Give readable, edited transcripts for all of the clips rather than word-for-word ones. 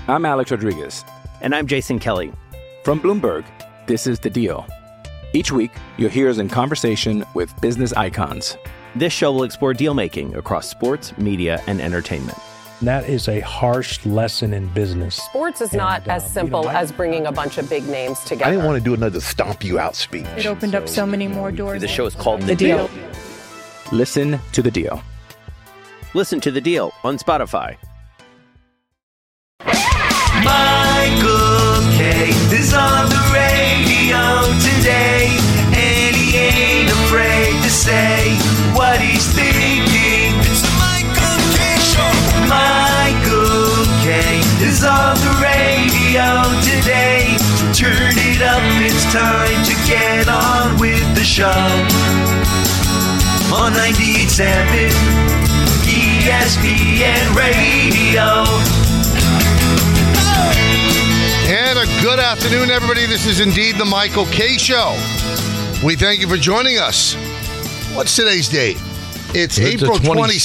I'm Alex Rodriguez. And I'm Jason Kelly. From Bloomberg, this is The Deal. Each week, you'll hear us in conversation with business icons. This show will explore deal-making across sports, media, and entertainment. That is a harsh lesson in business. Sports is not as simple as bringing a bunch of big names together. I didn't want to do another stomp you out speech. It opened up so many more doors. The show is called The Deal. Listen to The Deal. Listen to The Deal on Spotify. Michael K. is on the radio today, and he ain't afraid to say what he's thinking. It's the Michael K. Show. Michael K. is on the radio today, so turn it up, it's time to get on with the show. On 98.7 ESPN Radio. And a good afternoon, everybody. This is indeed the Michael K. Show. We thank you for joining us. What's today's date? It's April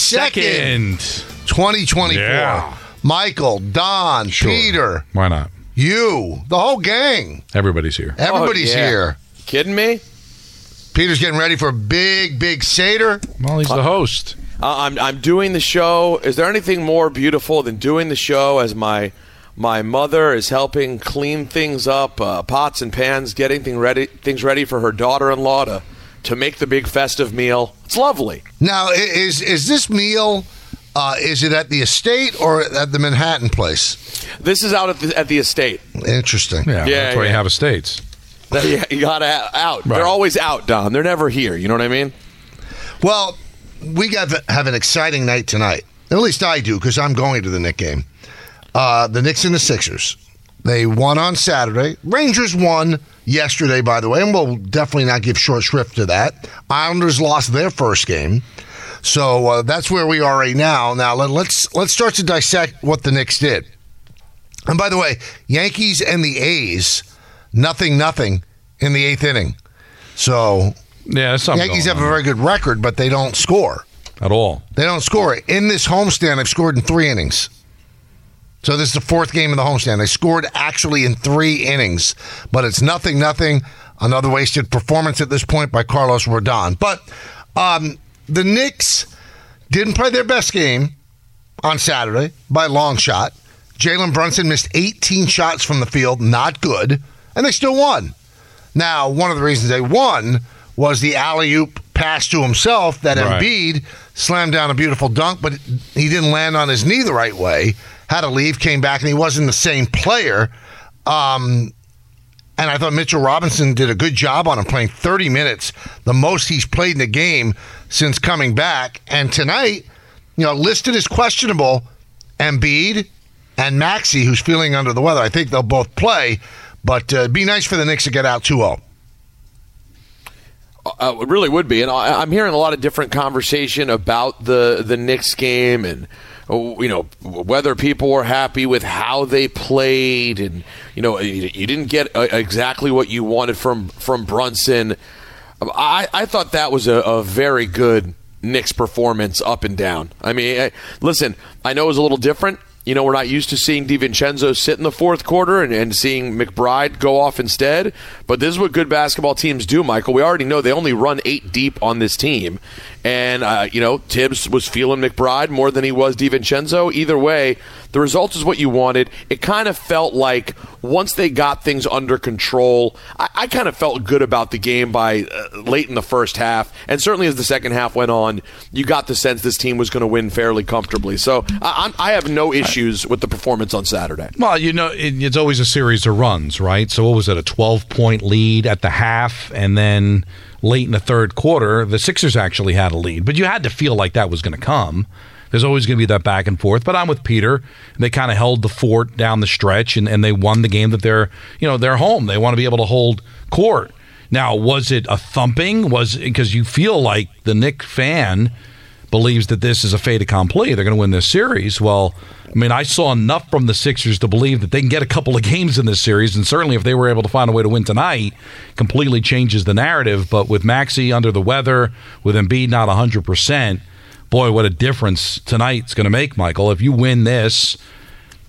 22nd, 2024. Yeah. Michael, Don, Sure. Peter. Why not? You, the whole gang. Everybody's here. Everybody's here. Kidding me? Peter's getting ready for a big Seder. Well, he's the host. I'm doing the show. Is there anything more beautiful than doing the show as my mother is helping clean things up, pots and pans, getting things ready for her daughter-in-law to make the big festive meal? It's lovely. Now, is this meal, is it at the estate or at the Manhattan place? This is out at the estate. Interesting. Yeah, that's why you have estates. You got to out. Right. They're always out, Don. They're never here. You know what I mean? Well, we got to have an exciting night tonight. At least I do, because I'm going to the Knicks game. The Knicks and the Sixers. They won on Saturday. Rangers won yesterday, by the way, and we'll definitely not give short shrift to that. Islanders lost their first game. So that's where we are right now. Now, let's start to dissect what the Knicks did. And by the way, Yankees and the A's, nothing in the eighth inning. So yeah, that's something. Yankees have a very good record, but they don't score. At all. They don't score. In this homestand, they've scored in 3 innings. So this is the fourth game of the homestand. They scored actually in 3 innings, but it's nothing. Another wasted performance at this point by Carlos Rodon. But the Knicks didn't play their best game on Saturday by a long shot. Jalen Brunson missed 18 shots from the field, not good, and they still won. Now, one of the reasons they won was the alley-oop pass to himself that Embiid slammed down a beautiful dunk, but he didn't land on his knee the right way. Had to leave, came back, and he wasn't the same player. And I thought Mitchell Robinson did a good job on him, playing 30 minutes, the most he's played in the game since coming back. And tonight, listed as questionable, Embiid and Maxey, who's feeling under the weather. I think they'll both play, but it'd be nice for the Knicks to get out 2-0. It really would be. And I'm hearing a lot of different conversation about the Knicks game and whether people were happy with how they played, and you didn't get exactly what you wanted from Brunson. I thought that was a very good Knicks performance up and down. I mean, listen, I know it was a little different. We're not used to seeing DiVincenzo sit in the fourth quarter and seeing McBride go off instead. But this is what good basketball teams do, Michael. We already know they only run 8 deep on this team. And, Tibbs was feeling McBride more than he was DiVincenzo. Either way, the result is what you wanted. It kind of felt like once they got things under control, I kind of felt good about the game by late in the first half. And certainly as the second half went on, you got the sense this team was going to win fairly comfortably. So I have no issues with the performance on Saturday. Well, it's always a series of runs, right? So what was it, a 12-point lead at the half, and then late in the third quarter, the Sixers actually had a lead. But you had to feel like that was going to come. There's always going to be that back and forth. But I'm with Peter. They kind of held the fort down the stretch, and they won the game that they're home. They want to be able to hold court. Now, was it a thumping? Because you feel like the Knicks fan believes that this is a fait accompli. They're going to win this series. Well, I mean, I saw enough from the Sixers to believe that they can get a couple of games in this series, and certainly if they were able to find a way to win tonight, completely changes the narrative. But with Maxey under the weather, with Embiid not 100%, boy, what a difference tonight's going to make, Michael. If you win this,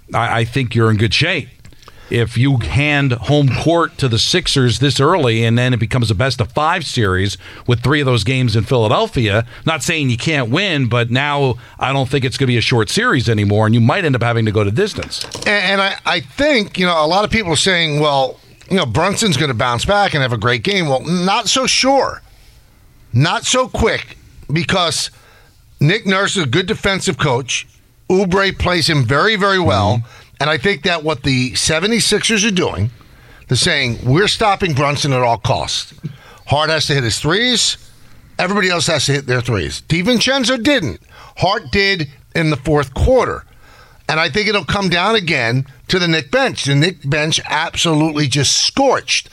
I think you're in good shape. If you hand home court to the Sixers this early and then it becomes a best-of-5 series with 3 of those games in Philadelphia, not saying you can't win, but now I don't think it's going to be a short series anymore, and you might end up having to go to distance. And I think, a lot of people are saying, well, Brunson's going to bounce back and have a great game. Well, not so sure. Not so quick, because Nick Nurse is a good defensive coach. Oubre plays him very, very well. Mm-hmm. And I think that what the 76ers are doing, they're saying, we're stopping Brunson at all costs. Hart has to hit his threes. Everybody else has to hit their threes. DiVincenzo didn't. Hart did in the fourth quarter. And I think it'll come down again to the Knick bench. The Knick bench absolutely just scorched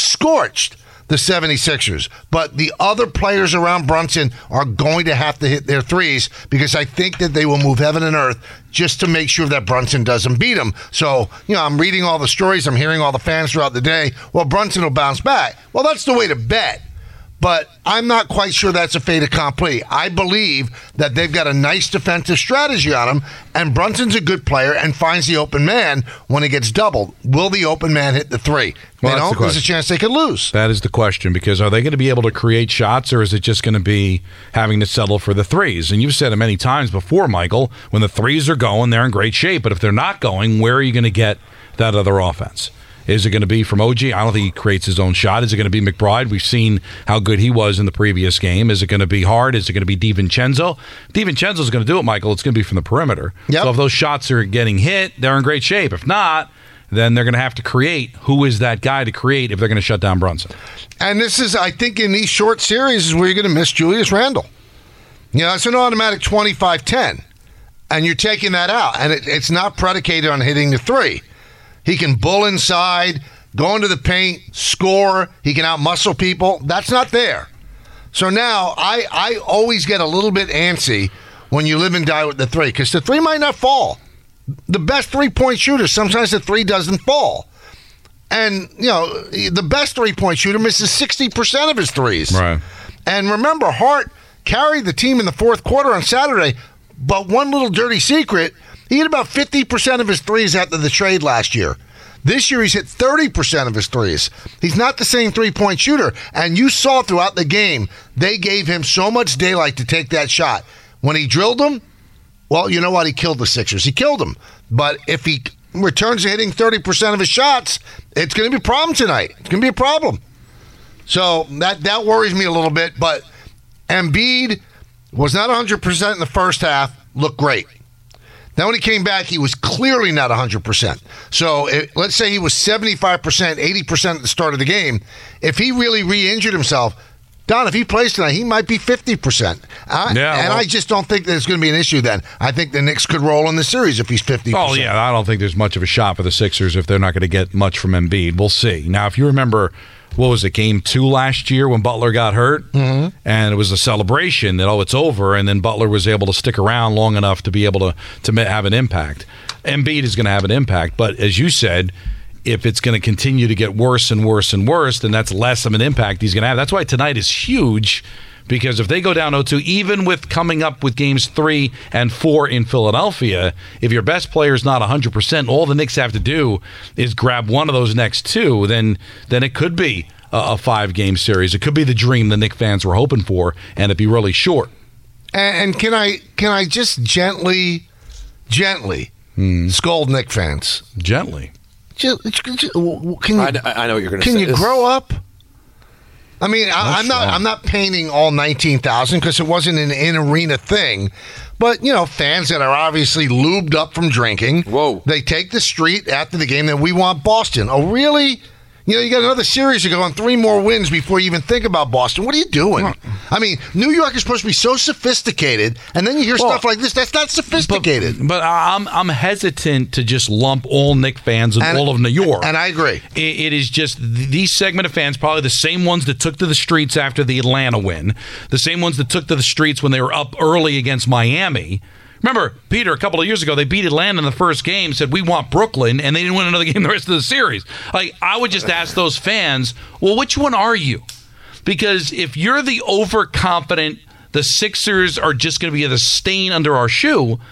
the 76ers. But the other players around Brunson are going to have to hit their threes, because I think that they will move heaven and earth just to make sure that Brunson doesn't beat them. So, I'm reading all the stories. I'm hearing all the fans throughout the day. Well, Brunson will bounce back. Well, that's the way to bet. But I'm not quite sure that's a fait accompli. I believe that they've got a nice defensive strategy on him, and Brunson's a good player and finds the open man when he gets doubled. Will the open man hit the three? Well, there's a chance they could lose. That is the question, because are they going to be able to create shots, or is it just going to be having to settle for the threes? And you've said it many times before, Michael, when the threes are going, they're in great shape. But if they're not going, where are you going to get that other offense? Is it going to be from OG? I don't think he creates his own shot. Is it going to be McBride? We've seen how good he was in the previous game. Is it going to be Hart? Is it going to be DiVincenzo? DiVincenzo's going to do it, Michael. It's going to be from the perimeter. Yep. So if those shots are getting hit, they're in great shape. If not, then they're going to have to create. Who is that guy to create if they're going to shut down Brunson? And this is, I think, in these short series is where you're going to miss Julius Randle. It's an automatic 25-10, and you're taking that out. And it's not predicated on hitting the three. He can bull inside, go into the paint, score. He can out-muscle people. That's not there. So now I always get a little bit antsy when you live and die with the three, because the three might not fall. The best three-point shooter, sometimes the three doesn't fall. And, the best three-point shooter misses 60% of his threes. Right. And remember, Hart carried the team in the fourth quarter on Saturday, but one little dirty secret, he hit about 50% of his threes after the trade last year. This year, he's hit 30% of his threes. He's not the same three-point shooter. And you saw throughout the game, they gave him so much daylight to take that shot. When he drilled them, well, you know what? He killed the Sixers. He killed them. But if he returns to hitting 30% of his shots, it's going to be a problem tonight. It's going to be a problem. So that worries me a little bit. But Embiid was not 100% in the first half. Looked great. Now, when he came back, he was clearly not 100%. So let's say he was 75%, 80% at the start of the game. If he really re-injured himself, Don, if he plays tonight, he might be 50%. I just don't think there's going to be an issue then. I think the Knicks could roll in the series if he's 50%. Oh, yeah, I don't think there's much of a shot for the Sixers if they're not going to get much from Embiid. We'll see. Now, if you remember, what was it, Game 2 last year when Butler got hurt? Mm-hmm. And it was a celebration that, it's over, and then Butler was able to stick around long enough to be able to have an impact. Embiid is going to have an impact, but as you said, if it's going to continue to get worse and worse and worse, then that's less of an impact he's going to have. That's why tonight is huge, because if they go down 0-2, even with coming up with games 3 and 4 in Philadelphia, if your best player is not 100%, all the Knicks have to do is grab one of those next two, then it could be a 5-game series. It could be the dream the Knicks fans were hoping for, and it'd be really short. And can I just gently scold Knicks fans? Gently. I know what you're going to say. Can you grow up? I mean, I'm not painting all 19,000 because it wasn't an in-arena thing. But, fans that are obviously lubed up from drinking, they take the street after the game that we want Boston. Oh, really? You got another series to go on, 3 more wins before you even think about Boston. What are you doing? I mean, New York is supposed to be so sophisticated, and then you hear stuff like this. That's not sophisticated. But I'm hesitant to just lump all Knicks fans and all of New York. And I agree. It is just these segment of fans, probably the same ones that took to the streets after the Atlanta win, the same ones that took to the streets when they were up early against Miami. Remember, Peter, a couple of years ago, they beat Atlanta in the first game, said, we want Brooklyn, and they didn't win another game the rest of the series. I would just ask those fans, well, which one are you? Because if you're the overconfident, the Sixers are just going to be the stain under our shoe,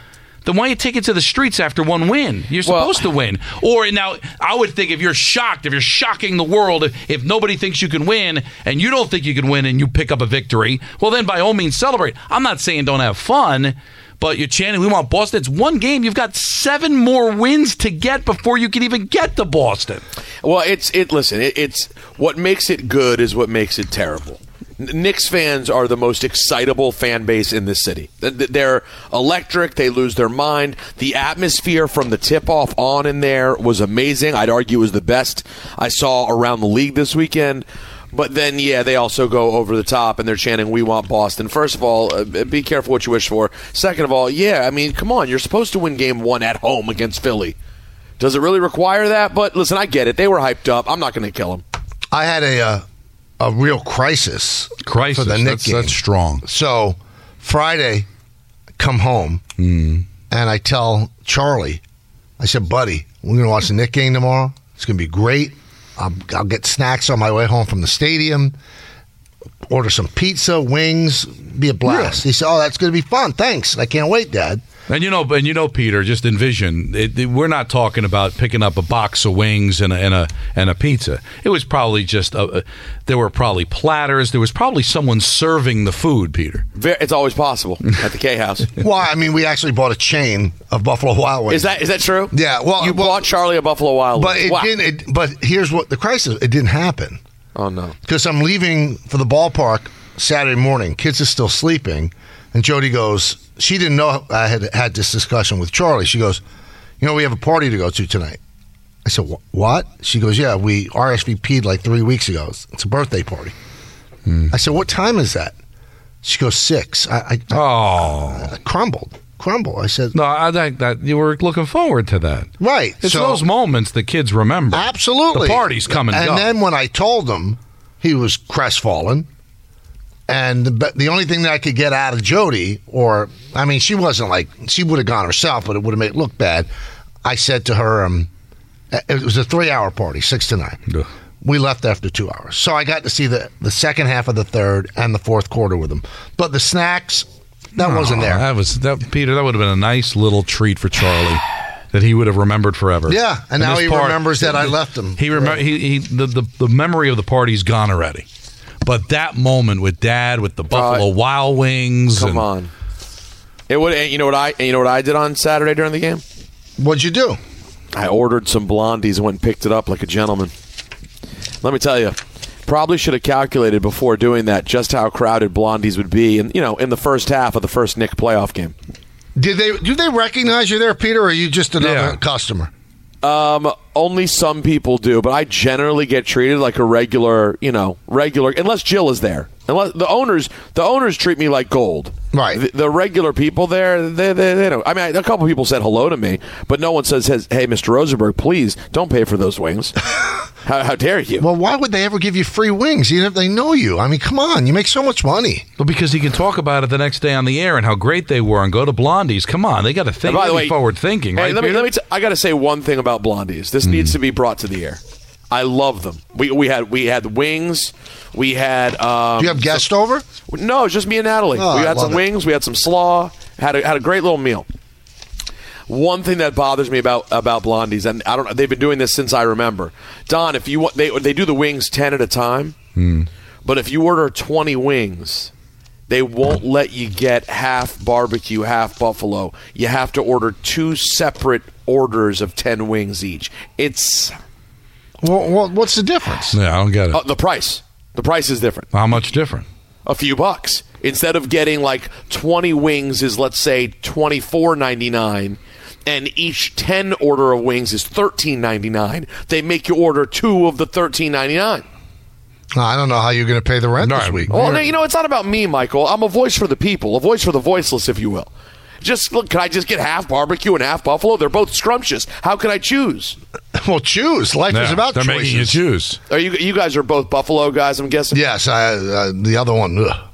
then why you take it to the streets after one win? You're supposed to win. Or now, I would think if you're shocking the world, if nobody thinks you can win and you don't think you can win and you pick up a victory, well, then by all means celebrate. I'm not saying don't have fun, but you're chanting, we want Boston. It's one game. You've got 7 more wins to get before you can even get to Boston. Well, it's what makes it good is what makes it terrible. Knicks fans are the most excitable fan base in this city. They're electric. They lose their mind. The atmosphere from the tip-off on in there was amazing. I'd argue it was the best I saw around the league this weekend. But then, they also go over the top, and they're chanting, we want Boston. First of all, be careful what you wish for. Second of all, come on. You're supposed to win game 1 at home against Philly. Does it really require that? But listen, I get it. They were hyped up. I'm not going to kill them. I had a real crisis for the Knicks game. That's strong. So Friday, come home, and I tell Charlie, I said, buddy, we're going to watch the Knicks game tomorrow. It's going to be great. I'll get snacks on my way home from the stadium, order some pizza, wings, be a blast. Yeah. He said, oh, that's going to be fun. Thanks. I can't wait, Dad. And you know, Peter, just envision we're not talking about picking up a box of wings and a pizza. It was probably just there were probably platters. There was probably someone serving the food, Peter. It's always possible at the K House. Well, I mean, we actually bought a chain of Buffalo Wild Wings. Is that true? Yeah. Well, you bought Charlie a Buffalo Wild Wings. But it didn't. But here's what the crisis: it didn't happen. Oh no! Because I'm leaving for the ballpark Saturday morning. Kids are still sleeping. And Jody goes, she didn't know I had this discussion with Charlie. She goes, we have a party to go to tonight. I said, what? She goes, yeah, we RSVP'd like 3 weeks ago. It's a birthday party. I said, what time is that? She goes, 6. I crumbled. I said, no, I think that you were looking forward to that. Right. It's those moments the kids remember. Absolutely. The party's coming and then when I told him, he was crestfallen. And the only thing that I could get out of Jody, she wasn't like, she would have gone herself, but it would have made it look bad. I said to her, it was a 3-hour party, 6 to 9. Ugh. We left after 2 hours. So I got to see the second half of the third and the fourth quarter with them. But the snacks, that wasn't there. Peter, that would have been a nice little treat for Charlie. That he would have remembered forever. Yeah, and now he remembers that I left him. The memory of the party's gone already. But that moment with Dad, with the Buffalo Wild Wings, come on! It would. You know what I did on Saturday during the game? What'd you do? I ordered some Blondies and went and picked it up like a gentleman. Let me tell you, probably should have calculated before doing that just how crowded Blondies would be, in the first half of the first Knicks playoff game. Do they recognize you there, Peter, or are you just another customer? Only some people do, but I generally get treated like a regular, unless Jill is there. Unless the owners treat me like gold. Right. The regular people there, they don't. I mean, a couple people said hello to me, but no one says, "Hey, Mr. Rosenberg, please don't pay for those wings." How dare you? Well, why would they ever give you free wings, even if they know you? I mean, come on, you make so much money. Well, because he can talk about it the next day on the air and how great they were, and go to Blondies. Come on, they got to think. By the way, forward thinking. Hey, right, I got to say one thing about Blondies. This needs to be brought to the air. I love them. We had wings. We had. Do you have guests over? No, it's just me and Natalie. Oh, we had some wings. We had some slaw. Had a great little meal. One thing that bothers me about Blondies, and I don't know, they've been doing this since I remember. Don, if you want, they do the wings 10 at a time. But if you order 20 wings, they won't let you get half barbecue, half buffalo. You have to order 2 separate orders of 10 wings each. It's. Well, what's the difference? Yeah, I don't get it. The price. The price is different. How much different? A few bucks. Instead of getting like 20 wings is, let's say, $24.99, and each 10 order of wings is $13.99, they make you order 2 of the $13.99. I don't know how you're going to pay the rent this week. Well, it's not about me, Michael. I'm a voice for the people, a voice for the voiceless, if you will. Can I just get half barbecue and half buffalo? They're both scrumptious. How can I choose? Well, choose. Life is about choices. They're making you choose. You guys are both buffalo guys, I'm guessing? Yes. The other one, ugh.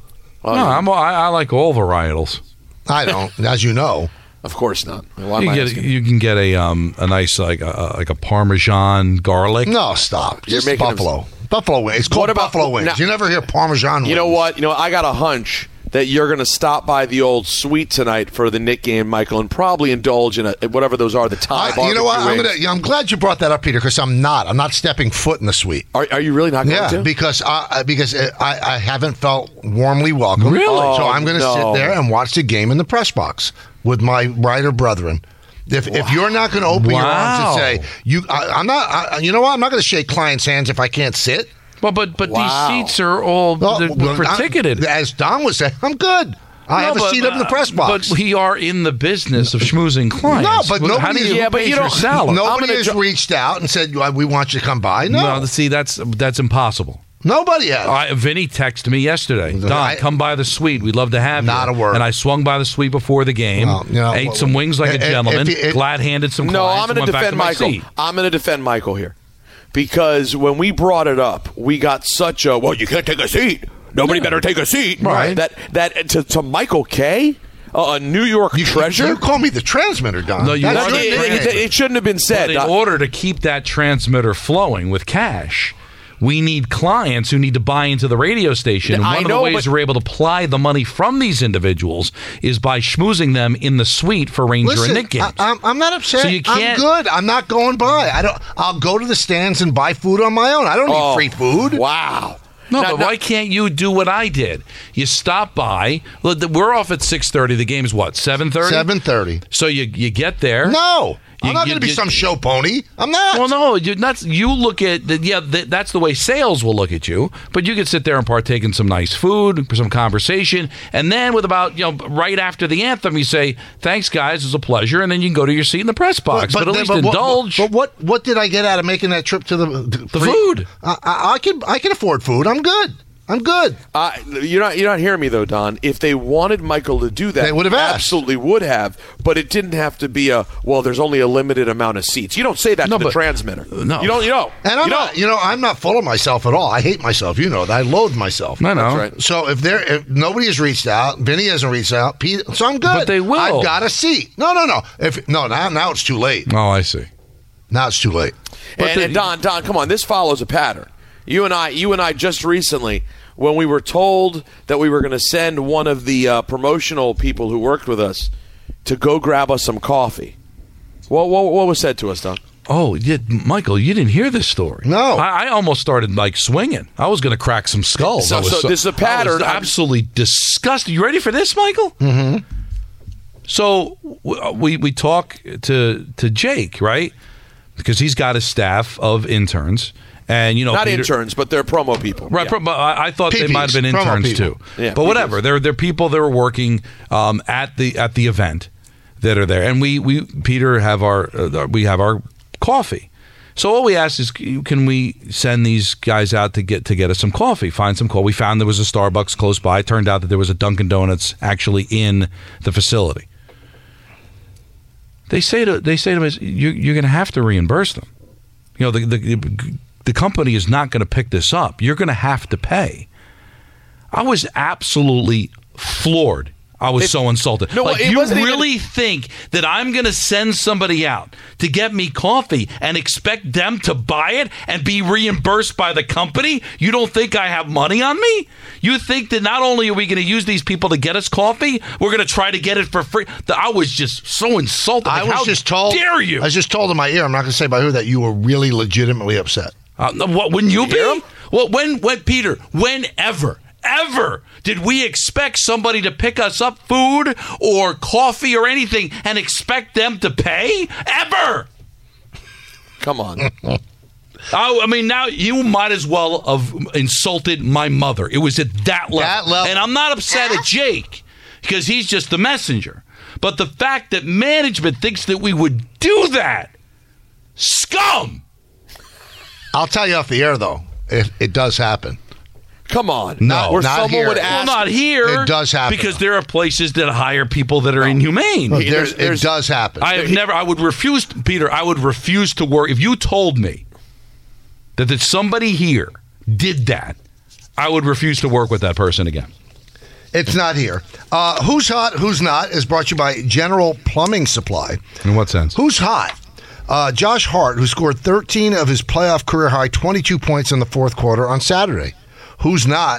I like all varietals. I don't, as you know. Of course not. You can get a nice like a Parmesan garlic. No, stop. Just buffalo. Buffalo wings. It's called buffalo wings. You never hear Parmesan wings. You know what? I got a hunch that you're going to stop by the old suite tonight for the Knick game, Michael, and probably indulge in whatever those are, the Thai barbecue You know what? wings. I'm glad you brought that up, Peter, because I'm not stepping foot in the suite. Are you really not going to? Yeah, because I haven't felt warmly welcome. Really? So I'm going to sit there and watch the game in the press box with my writer brethren. If you're not going to open your arms and say I'm not, you know what? I'm not going to shake clients' hands if I can't sit. Well, but these seats are all ticketed. As Don was saying, I'm good. I have a seat up in the press box. But we are in the business of schmoozing clients. No, but nobody has reached out and said, we want you to come by. No. See, that's impossible. Nobody has. Vinny texted me yesterday. Don, come by the suite. We'd love to have you. Not a word. And I swung by the suite before the game, ate some wings like a gentleman, glad-handed some clients. No, I'm going to defend Michael. I'm going to defend Michael here. Because when we brought it up, we got such a, you can't take a seat. Nobody better take a seat. Right. That to Michael Kay, a New York treasure. You call me the transmitter, Don. No, it shouldn't have been said. But in order to keep that transmitter flowing with cash, we need clients who need to buy into the radio station. And one of the ways we're able to apply the money from these individuals is by schmoozing them in the suite for Ranger and Knick games. I'm not upset. So you can't, I'm good. I'm not going by. I'll go to the stands and buy food on my own. I don't need free food. Wow. But why can't you do what I did? You stop by. We're off at 6:30. The game's what, 7:30? 7:30. So you get there. No. I'm not going to be some show pony. I'm not. Well, no, you're not. You look at that's the way sales will look at you. But you could sit there and partake in some nice food, some conversation, and then with about right after the anthem, you say, "Thanks, guys, it was a pleasure," and then you can go to your seat in the press box. But at least indulge. But what did I get out of making that trip to the food? I can afford food. I'm good. You're not hearing me though, Don. If they wanted Michael to do that, they would have absolutely would have. But it didn't have to be there's only a limited amount of seats. You don't say that to the transmitter. No, you don't. And I'm not full of myself at all. I hate myself. You know that. I loathe myself. I know. That's right. So if nobody has reached out, Vinny hasn't reached out, Pete, so I'm good. But they will. I've got a seat. No. Now it's too late. Oh, I see. Now it's too late. And Don, come on. This follows a pattern. You and I just recently, when we were told that we were going to send one of the promotional people who worked with us to go grab us some coffee. What was said to us, Don? Oh, Michael, you didn't hear this story. No. I almost started swinging. I was going to crack some skulls. So this is a pattern. I was absolutely disgusted. You ready for this, Michael? Mm-hmm. So we talk to Jake, right? Because he's got a staff of interns. And not Peter, interns, but they're promo people, right? Yeah. But I thought PPs, they might have been interns too. Yeah, but whatever, they're people that are working at the event that are there, and we Peter have our coffee. So all we asked is, can we send these guys out to get us some coffee? Find some coffee. We found there was a Starbucks close by. It turned out that there was a Dunkin' Donuts actually in the facility. They say to me, you're going to have to reimburse them. The company is not going to pick this up. You're going to have to pay. I was absolutely floored. I was so insulted. No, you really think that I'm going to send somebody out to get me coffee and expect them to buy it and be reimbursed by the company? You don't think I have money on me? You think that not only are we going to use these people to get us coffee, we're going to try to get it for free? I was just so insulted. How dare you? I was just told in my ear, I'm not going to say by who, that you were really legitimately upset. What, wouldn't you be? Well, when Peter, whenever did we expect somebody to pick us up food or coffee or anything and expect them to pay? Ever? Come on. I mean, now you might as well have insulted my mother. It was at that level. And I'm not upset at Jake because he's just the messenger. But the fact that management thinks that we would do that, scum! I'll tell you off the air, though, it does happen. Come on. No, where not someone here. would ask. Well, not here. It does happen. Because there are places that hire people that are inhumane. Look, it does happen. I would refuse, Peter, I would refuse to work. If you told me that somebody here did that, I would refuse to work with that person again. It's not here. Who's Hot, Who's Not is brought to you by General Plumbing Supply. In what sense? Who's hot? Josh Hart, who scored 13 of his playoff career high 22 points in the fourth quarter on Saturday. Who's not?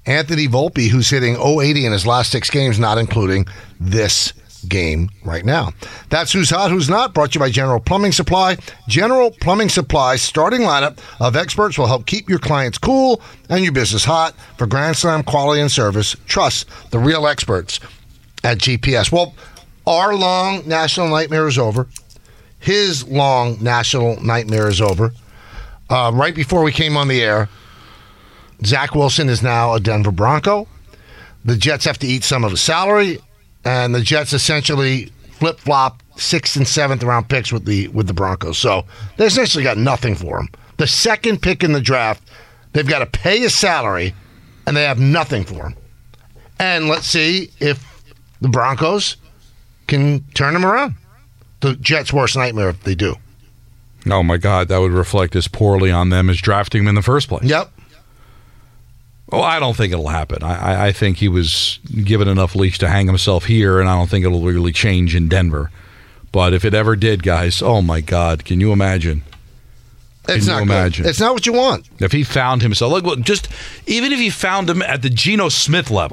Anthony Volpe, who's hitting .080 in his last 6 games, not including this game right now. That's Who's Hot, Who's Not, brought to you by General Plumbing Supply. General Plumbing Supply's starting lineup of experts will help keep your clients cool and your business hot. For Grand Slam quality and service, trust the real experts at GPS. Well, our long national nightmare is over. His long national nightmare is over. Right before we came on the air, Zach Wilson is now a Denver Bronco. The Jets have to eat some of his salary. And the Jets essentially flip-flop 6th and 7th round picks with the Broncos. So they essentially got nothing for him. The second pick in the draft, they've got to pay his salary, and they have nothing for him. And let's see if the Broncos can turn him around. The Jets' worst nightmare if they do. Oh, my God, that would reflect as poorly on them as drafting him in the first place. Yep. Well, I don't think it'll happen. I think he was given enough leash to hang himself here, and I don't think it'll really change in Denver. But if it ever did, guys, oh, my God, can you imagine? It's not good. It's not what you want. If he found himself, even if he found him at the Geno Smith level,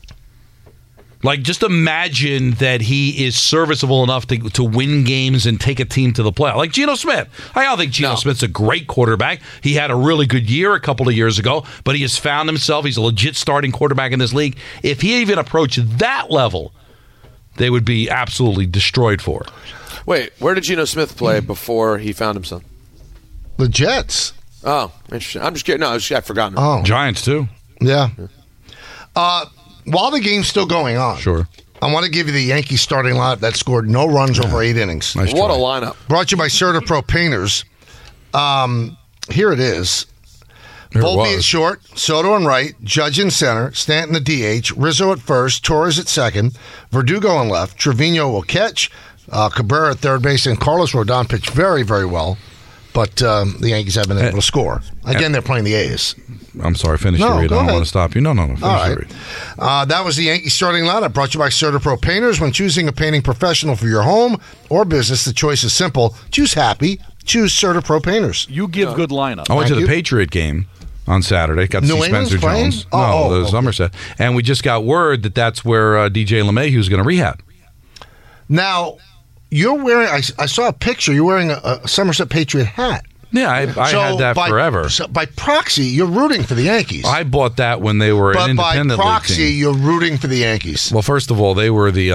like, just imagine that he is serviceable enough to win games and take a team to the playoffs. Like Geno Smith. I don't think Geno Smith's a great quarterback. He had a really good year a couple of years ago, but he has found himself. He's a legit starting quarterback in this league. If he even approached that level, they would be absolutely destroyed for it. Wait, where did Geno Smith play before he found himself? The Jets. Oh, interesting. I'm just kidding. No, I've forgotten. Oh. Giants, too. Yeah. While the game's still going on, sure, I want to give you the Yankees starting lineup that scored no runs over 8 innings. Nice what a lineup. Brought to you by CertaPro Painters. Here it is. Volpe at short, Soto in right, Judge in center, Stanton at DH, Rizzo at first, Torres at second, Verdugo in left, Trevino will catch, Cabrera at third base, and Carlos Rodon pitched very, very well. But the Yankees haven't been able to score. Again, they're playing the A's. I'm sorry, finish your read. I don't want to stop you. No. Finish your read. That was the Yankees starting lineup brought to you by CertaPro Painters. When choosing a painting professional for your home or business, the choice is simple. Choose happy. Choose CertaPro Painters. You give good lineup. I went to the Patriot game on Saturday. Got to see Spencer Jones. No, Somerset. And we just got word that that's where DJ LeMahieu is going to rehab. Now, you're wearing, I saw a picture, you're wearing a Somerset Patriot hat. Yeah, I had that forever. So by proxy, you're rooting for the Yankees. I bought that when they were an independent league team. But by proxy, you're rooting for the Yankees. Well, first of all, they were the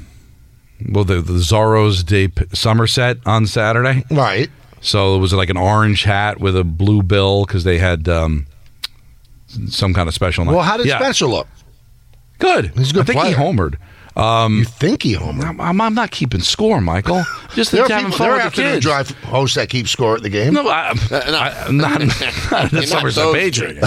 Zorros de Somerset on Saturday. Right. So it was like an orange hat with a blue bill because they had some kind of special night. Well, how did Spencer look? Good. He's a good player. I think he homered. You think he homered? I'm not keeping score, Michael. Just having fun with the kids. Drive hosts that keep score at the game. No, not the Somerset Patriot.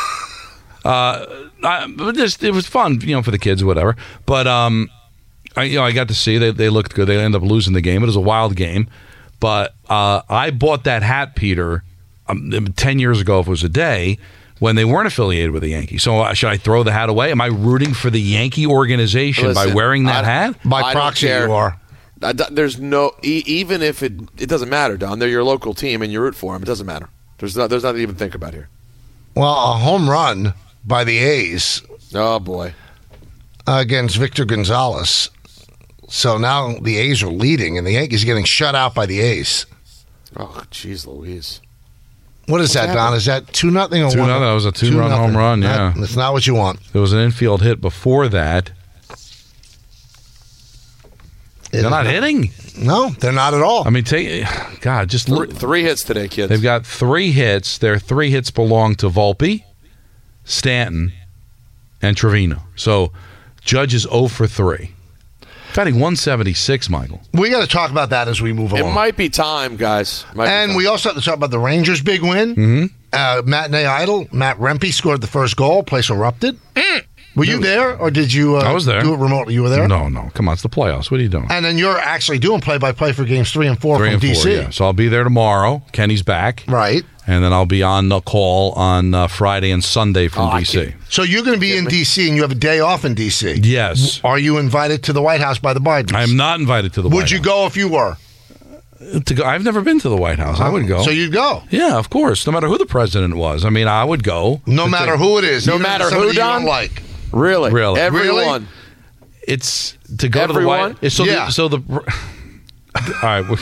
But it was fun, for the kids, or whatever. But I got to see they looked good. They ended up losing the game. It was a wild game, but I bought that hat, Peter, 10 years ago. If it was a day. When they weren't affiliated with the Yankees. So should I throw the hat away? Am I rooting for the Yankee organization by wearing that hat? By proxy, you are. There's no, even if it doesn't matter, Don. They're your local team and you root for them. It doesn't matter. There's nothing to even think about here. Well, a home run by the A's. Oh, boy. Against Victor Gonzalez. So now the A's are leading and the Yankees are getting shut out by the A's. Oh, jeez Louise. What is that, Don? Is that 2-0 or 1-0? 2-0. That was a 2-run home run, yeah. That's not what you want. There was an infield hit before that. They're not hitting? No, they're not at all. I mean, just look. 3 hits today, kids. They've got 3 hits. Their 3 hits belong to Volpe, Stanton, and Trevino. So Judge is 0 for 3. Batting 176, Michael. We got to talk about that as we move along. It might be time, guys. We also have to talk about the Rangers' big win. Mm-hmm. Matinee Idol. Matt Rempe scored the first goal. Place erupted. Were you there, or did you I was there. Do it remotely? You were there? No. Come on, it's the playoffs. What are you doing? And then you're actually doing play-by-play for games 3 and 4 from D.C. Yeah. So I'll be there tomorrow. Kenny's back. Right. And then I'll be on the call on Friday and Sunday from D.C. So you're going to be in D.C. and you have a day off in D.C. Yes. Are you invited to the White House by the Bidens? I am not invited to the White House. Would you go if you were? To go, I've never been to the White House. I would go. So you'd go? Yeah, of course. No matter who the president was. I mean, I would go. No matter who it is. No matter who, Don? Like. Really? Everyone. Really? It's to go Everyone? to the White. So yeah. All right.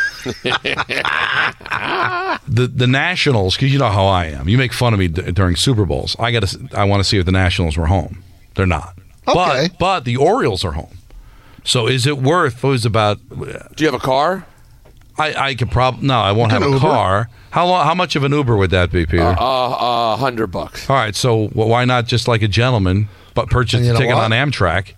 The Nationals, because you know how I am. You make fun of me during Super Bowls. I want to see if the Nationals were home. They're not. Okay. But the Orioles are home. So is it worth? It was about. Do you have a car? I could probably I won't have a Uber. car. How much of an Uber would that be, Peter? $100. All right, so why not just like a gentleman, but purchase a ticket on Amtrak?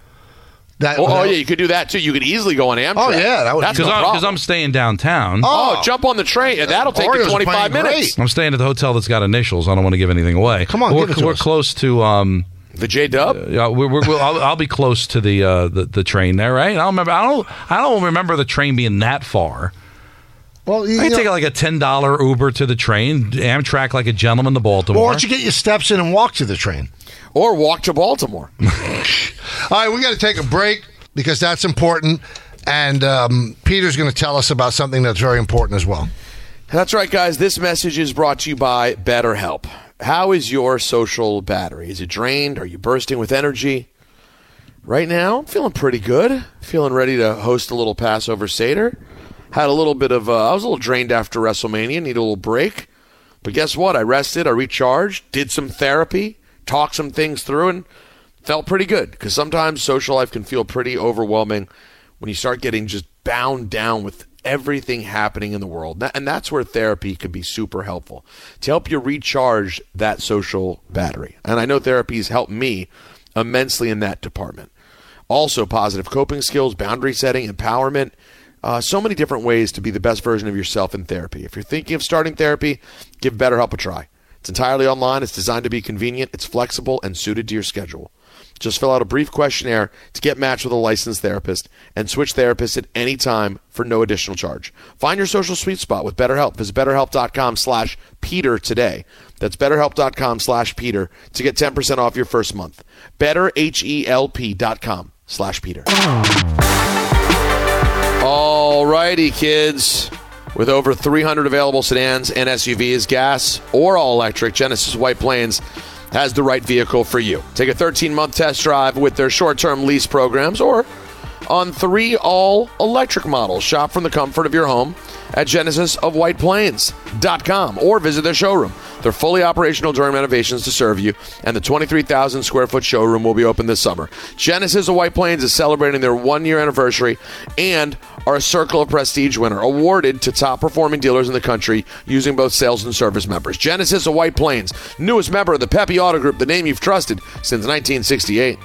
Yeah, you could do that too. You could easily go on Amtrak. Oh yeah, that would because I'm staying downtown. Oh, jump on the train. That'll take you 25 minutes. I'm staying at the hotel that's got initials. I don't want to give anything away. Come on, we're close to the J-Dub. Yeah, I'll be close to the train there, right? I don't remember the train being that far. Well, I can take like a $10 Uber to the train, Amtrak like a gentleman to Baltimore. Or why don't you get your steps in and walk to the train? Or walk to Baltimore. All right, we got to take a break because that's important. And Peter's going to tell us about something that's very important as well. That's right, guys. This message is brought to you by BetterHelp. How is your social battery? Is it drained? Are you bursting with energy? Right now, I'm feeling pretty good. Feeling ready to host a little Passover Seder. Had a little bit of, I was a little drained after WrestleMania, need a little break. But guess what? I rested, I recharged, did some therapy, talked some things through, and felt pretty good. Because sometimes social life can feel pretty overwhelming when you start getting just bound down with everything happening in the world. And that's where therapy can be super helpful to help you recharge that social battery. And I know therapy has helped me immensely in that department. Also, positive coping skills, boundary setting, empowerment. So many different ways to be the best version of yourself in therapy. If you're thinking of starting therapy, give BetterHelp a try. It's entirely online. It's designed to be convenient. It's flexible and suited to your schedule. Just fill out a brief questionnaire to get matched with a licensed therapist and switch therapists at any time for no additional charge. Find your social sweet spot with BetterHelp. Visit BetterHelp.com/Peter today. That's BetterHelp.com/Peter to get 10% off your first month. BetterHelp.com/Peter. All righty, kids. With over 300 available sedans and SUVs, gas or all electric, Genesis White Plains has the right vehicle for you. Take a 13-month test drive with their short-term lease programs or on 3 all-electric models. Shop from the comfort of your home at genesisofwhiteplains.com or visit their showroom. They're fully operational during renovations to serve you, and the 23,000-square-foot showroom will be open this summer. Genesis of White Plains is celebrating their 1-year anniversary and are a Circle of Prestige winner, awarded to top-performing dealers in the country using both sales and service members. Genesis of White Plains, newest member of the Pepe Auto Group, the name you've trusted since 1968.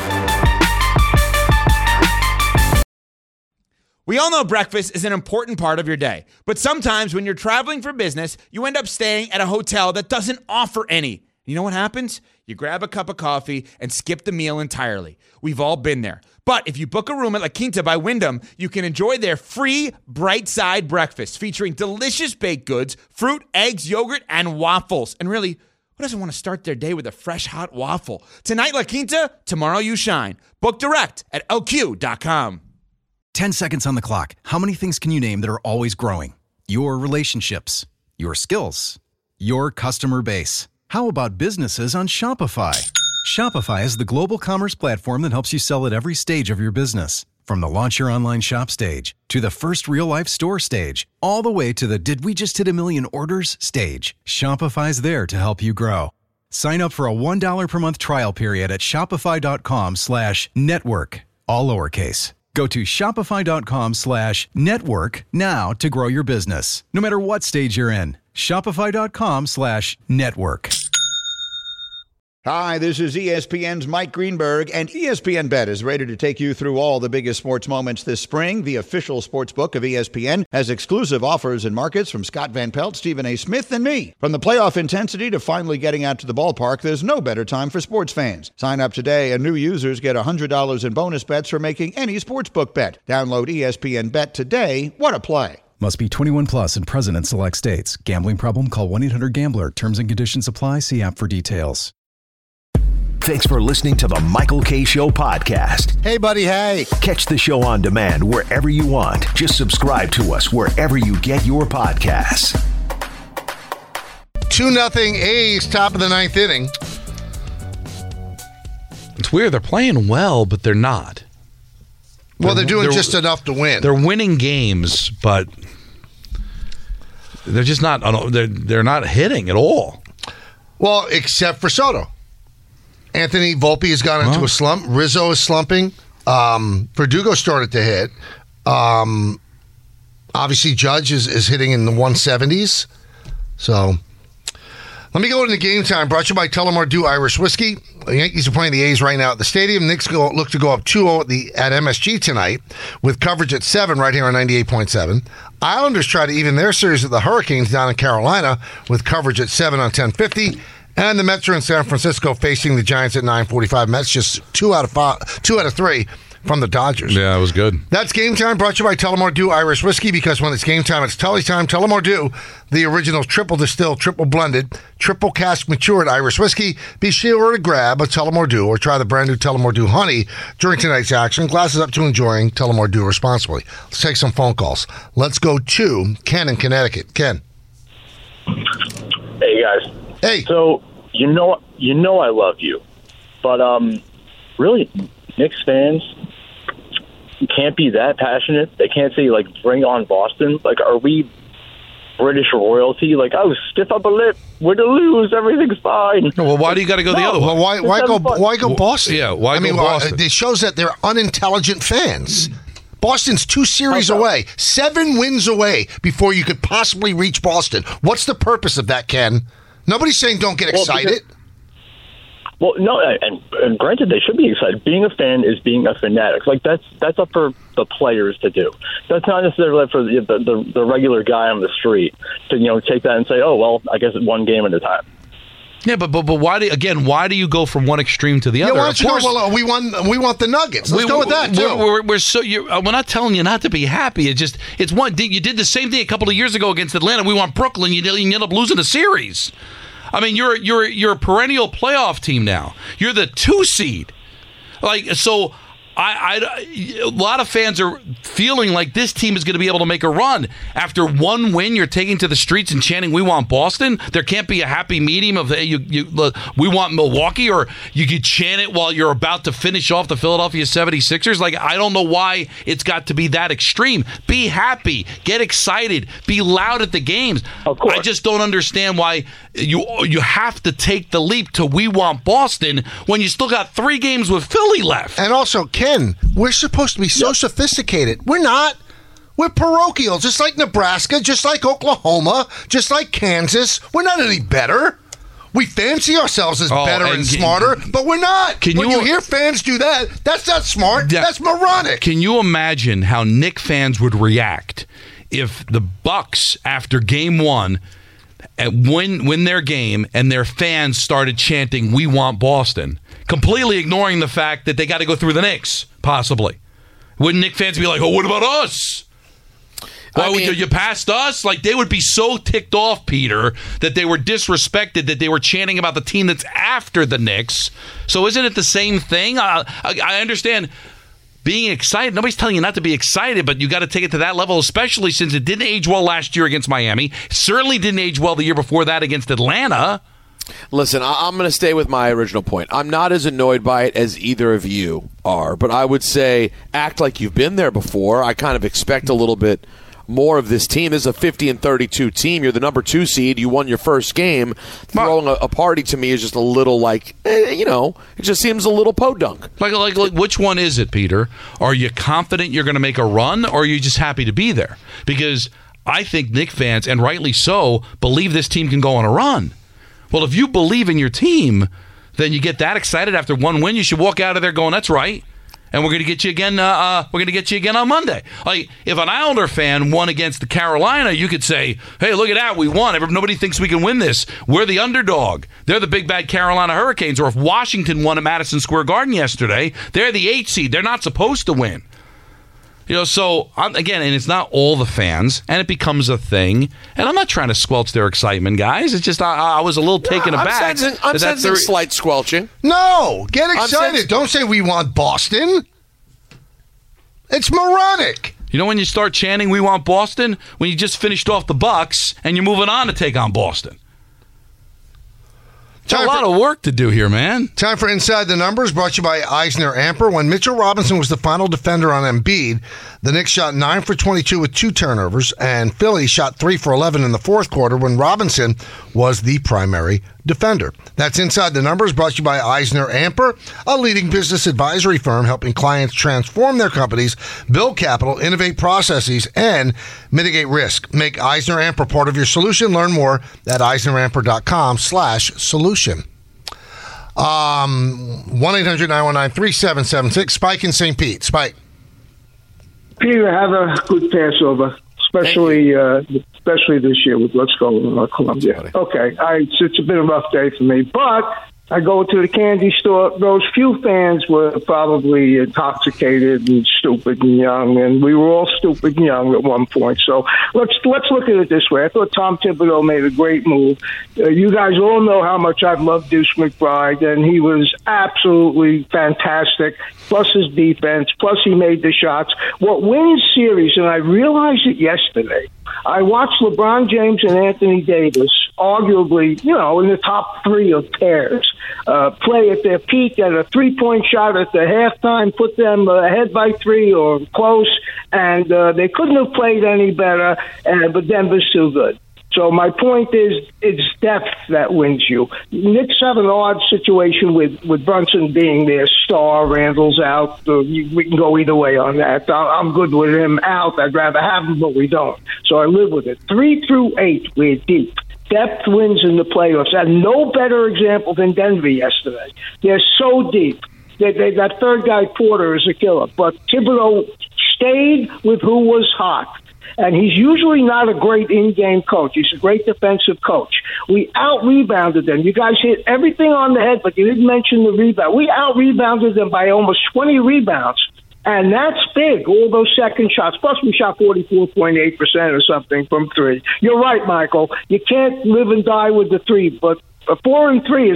We all know breakfast is an important part of your day, but sometimes when you're traveling for business, you end up staying at a hotel that doesn't offer any. You know what happens? You grab a cup of coffee and skip the meal entirely. We've all been there. But if you book a room at La Quinta by Wyndham, you can enjoy their free Bright Side breakfast featuring delicious baked goods, fruit, eggs, yogurt, and waffles. And really, who doesn't want to start their day with a fresh, hot waffle? Tonight, La Quinta, tomorrow you shine. Book direct at LQ.com. 10 seconds on the clock. How many things can you name that are always growing? Your relationships, your skills, your customer base. How about businesses on Shopify? Shopify is the global commerce platform that helps you sell at every stage of your business. From the launch your online shop stage, to the first real-life store stage, all the way to the did we just hit a million orders stage. Shopify's there to help you grow. Sign up for a $1 per month trial period at shopify.com/network, all lowercase. Go to shopify.com/network now to grow your business. No matter what stage you're in, shopify.com/network. Hi, this is ESPN's Mike Greenberg, and ESPN Bet is ready to take you through all the biggest sports moments this spring. The official sports book of ESPN has exclusive offers and markets from Scott Van Pelt, Stephen A. Smith, and me. From the playoff intensity to finally getting out to the ballpark, there's no better time for sports fans. Sign up today, and new users get $100 in bonus bets for making any sportsbook bet. Download ESPN Bet today. What a play. Must be 21 plus and present in select states. Gambling problem? Call 1-800-GAMBLER. Terms and conditions apply. See app for details. Thanks for listening to the Michael Kay Show podcast. Hey, buddy, hey. Catch the show on demand wherever you want. Just subscribe to us wherever you get your podcasts. 2-0 A's, top of the ninth inning. It's weird. They're playing well, but they're not. Well, they're doing just enough to win. They're winning games, but they're just not. They're not hitting at all. Well, except for Soto. Anthony Volpe has gone into a slump. Rizzo is slumping. Verdugo started to hit. Obviously, Judge is hitting in the 170s. So, let me go into game time. Brought to you by Tullamore Dew Irish Whiskey. The Yankees are playing the A's right now at the stadium. Knicks look to go up 2-0 at MSG tonight with coverage at 7 right here on 98.7. Islanders try to even their series at the Hurricanes down in Carolina with coverage at 7 on 1050. And the Mets are in San Francisco facing the Giants at 9:45. Mets just 2 out of 3 from the Dodgers. Yeah, it was good. That's Game Time, brought to you by Tullamore Dew Irish Whiskey, because when it's game time, it's Tully time. Tullamore Dew, the original triple distilled, triple blended, triple cask matured Irish whiskey. Be sure to grab a Tullamore Dew or try the brand new Tullamore Dew Honey during tonight's action. Glasses up to enjoying Tullamore Dew responsibly. Let's take some phone calls. Let's go to Ken in Connecticut. Ken. Hey, guys. Hey. So, you know I love you, but really, Knicks fans can't be that passionate. They can't say, like, bring on Boston. Like, are we British royalty? Like, oh, stiff up a lip. We're to lose. Everything's fine. No, well, why do you got to go the other way? Well, why go Boston? Yeah, why go Boston? It shows that they're unintelligent fans. Boston's 2 series away, 7 wins away before you could possibly reach Boston. What's the purpose of that, Ken? Nobody's saying don't get excited. Well, no, and granted, they should be excited. Being a fan is being a fanatic. Like, that's up for the players to do. That's not necessarily for the regular guy on the street to take that and say, oh, well, I guess it's one game at a time. Yeah, but why do you go from one extreme to the other? Why don't you go, well, we want the Nuggets. Let's go with that too. We're not telling you not to be happy. It's one. You did the same thing a couple of years ago against Atlanta. We want Brooklyn. You end up losing a series. I mean, you're a perennial playoff team now. You're the 2 seed. Like, so a lot of fans are feeling like this team is going to be able to make a run. After one win, you're taking to the streets and chanting, "We want Boston." There can't be a happy medium of we want Milwaukee, or you could chant it while you're about to finish off the Philadelphia 76ers. Like, I don't know why it's got to be that extreme. Be happy, get excited, be loud at the games. Of course. I just don't understand why you have to take the leap to "we want Boston" when you still got 3 games with Philly left. And also, Ken, we're supposed to be so sophisticated. We're not. We're parochial, just like Nebraska, just like Oklahoma, just like Kansas. We're not any better. We fancy ourselves as better and smarter, but we're not. When you hear fans do that, that's not smart. That's moronic. Can you imagine how Knick fans would react if the Bucks, after Game 1, win their game and their fans started chanting, "We want Boston," completely ignoring the fact that they got to go through the Knicks, possibly? Wouldn't Knicks fans be like, "Oh, what about us? Why would you passed us?" Like, they would be so ticked off, Peter, that they were disrespected, that they were chanting about the team that's after the Knicks. So isn't it the same thing? I understand being excited. Nobody's telling you not to be excited, but you got to take it to that level, especially since it didn't age well last year against Miami. It certainly didn't age well the year before that against Atlanta. Listen, I'm going to stay with my original point. I'm not as annoyed by it as either of you are, but I would say act like you've been there before. I kind of expect a little bit more of this team. This is a 50-32 team. You're the number 2 seed. You won your first game. Throwing a party to me is just a little it just seems a little podunk. Like, which one is it, Peter? Are you confident you're going to make a run, or are you just happy to be there? Because I think Knick fans, and rightly so, believe this team can go on a run. Well, if you believe in your team, then you get that excited after one win. You should walk out of there going, "That's right, and we're going to get you again. We're going to get you again on Monday." Like, if an Islander fan won against the Carolina, you could say, "Hey, look at that, we won. Nobody thinks we can win this. We're the underdog. They're the big bad Carolina Hurricanes." Or if Washington won at Madison Square Garden yesterday, they're the 8 seed. They're not supposed to win. So again, and it's not all the fans, and it becomes a thing. And I'm not trying to squelch their excitement, guys. It's just I was a little taken aback. I'm sensing slight squelching. No, get excited. Don't say we want Boston. It's moronic. You know when you start chanting "We want Boston"? When you just finished off the Bucks and you're moving on to take on Boston. A lot of work to do here, man. Time for Inside the Numbers, brought to you by Eisner Amper. When Mitchell Robinson was the final defender on Embiid, the Knicks shot 9 for 22 with 2 turnovers, and Philly shot 3 for 11 in the fourth quarter when Robinson was the primary defender. That's Inside the Numbers, brought to you by Eisner Amper, a leading business advisory firm helping clients transform their companies, build capital, innovate processes, and mitigate risk. Make Eisner Amper part of your solution. Learn more at eisneramper.com/solution. 1-800-919-3776. Spike in St. Pete. Spike. Peter, have a good Passover, especially this year with what's going on in Columbia. Okay, it's a bit of a rough day for me, but I go to the candy store. Those few fans were probably intoxicated and stupid and young, and we were all stupid and young at one point. So let's look at it this way. I thought Tom Thibodeau made a great move. You guys all know how much I've loved Deuce McBride, and he was absolutely fantastic, plus his defense, plus he made the shots. What wins series, and I realized it yesterday, I watched LeBron James and Anthony Davis, arguably, in the top 3 of pairs, play at their peak at a 3-point shot at the halftime, put them ahead by 3 or close, and they couldn't have played any better, but Denver's still good. So my point is, it's depth that wins you. Knicks have an odd situation with Brunson being their star. Randall's out. We can go either way on that. I'm good with him out. I'd rather have him, but we don't. So I live with it. 3 through 8, we're deep. Depth wins in the playoffs. And no better example than Denver yesterday. They're so deep. That third guy, Porter, is a killer. But Thibodeau stayed with who was hot. And he's usually not a great in-game coach. He's a great defensive coach. We out-rebounded them. You guys hit everything on the head, but you didn't mention the rebound. We out-rebounded them by almost 20 rebounds. And that's big, all those second shots. Plus, we shot 44.8% or something from 3. You're right, Michael. You can't live and die with the 3, but a 4 and 3 is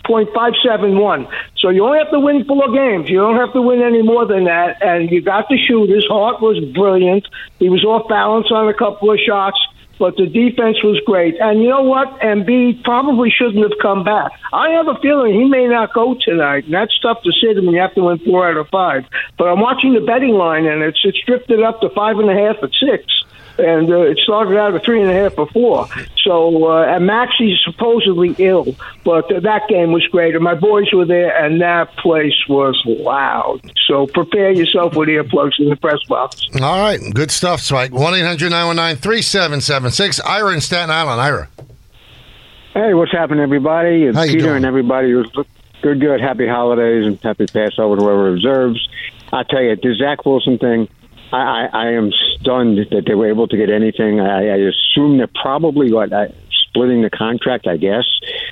.571. So you only have to win 4 games. You don't have to win any more than that. And you got the shooters. Hart was brilliant. He was off balance on a couple of shots, but the defense was great. And you know what? Embiid probably shouldn't have come back. I have a feeling he may not go tonight, and that's tough to say when you have to win 4 out of 5. But I'm watching the betting line, and it's drifted up to 5.5 at 6. And it started out at 3.5 or 4. So, and Maxi's supposedly ill, but that game was great. And my boys were there, and that place was loud. So prepare yourself with earplugs in the press box. All right, good stuff, Spike. 1-800-919-3776. Ira in Staten Island. Ira. Hey, what's happening, everybody? It's How you Peter doing? and everybody. Good. Happy holidays and happy Passover to whoever observes. I tell you, the Zach Wilson thing, I am stunned that they were able to get anything. I assume they're probably splitting the contract, I guess.